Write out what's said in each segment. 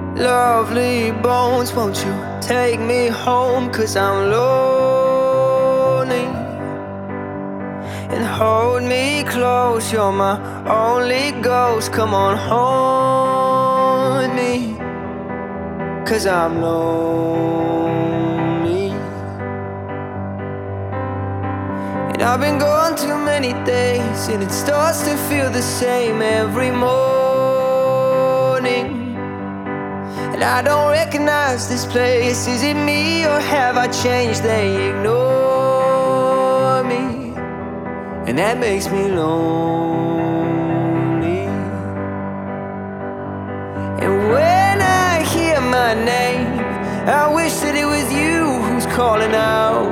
Lovely bones, won't you take me home? 'Cause I'm lonely. And hold me close, you're my only ghost. Come on, haunt me, 'cause I'm lonely. And I've been gone too many days, and it starts to feel the same every morning. And I don't recognize this place. Is it me or have I changed? They ignore me, and that makes me lonely. And when I hear my name, I wish that it was you who's calling out.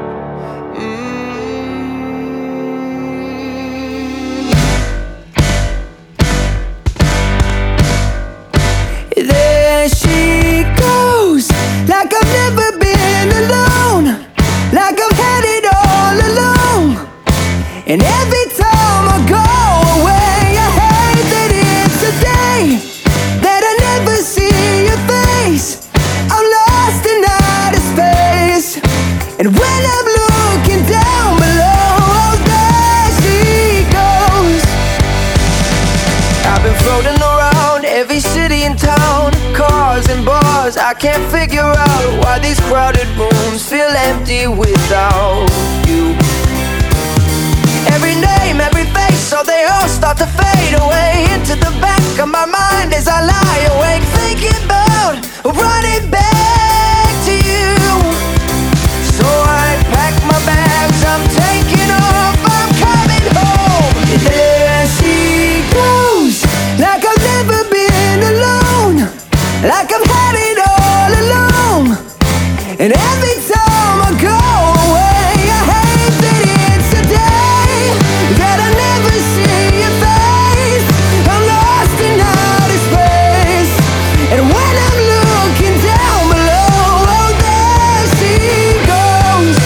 There she goes, like I've never been alone, like I've had it all along. And every time I go away, I hate that it's a day that I never see your face. I'm lost in outer space, and when I'm looking down below, oh, there she goes. I've been floating around every city and town, cars and bars. I can't figure out why these crowded rooms feel empty without you. Every name, every face, so they all start to fade away into the back of my mind as I lie awake, thinking about running back to you. So I pack my bags, I'm taking off, I'm coming home. There she goes, like I've never been alone, like I've had it all along. And every time I go away, I hate that it's a day that I never see your face. I'm lost in outer space, and when I'm looking down below, oh, there she goes.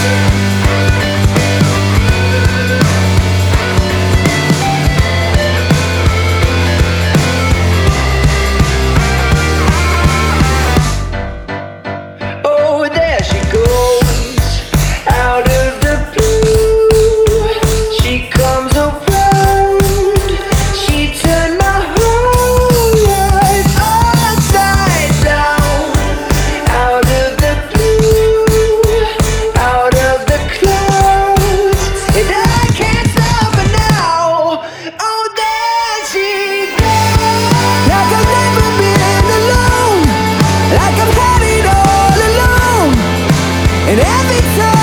Oh, there she goes, out of the blue. She comes around, she turned my whole life upside down. Out of the blue, out of the clouds, and I can't stop her now. Oh, there she goes, like I've never been alone, like I've had it all along. And every time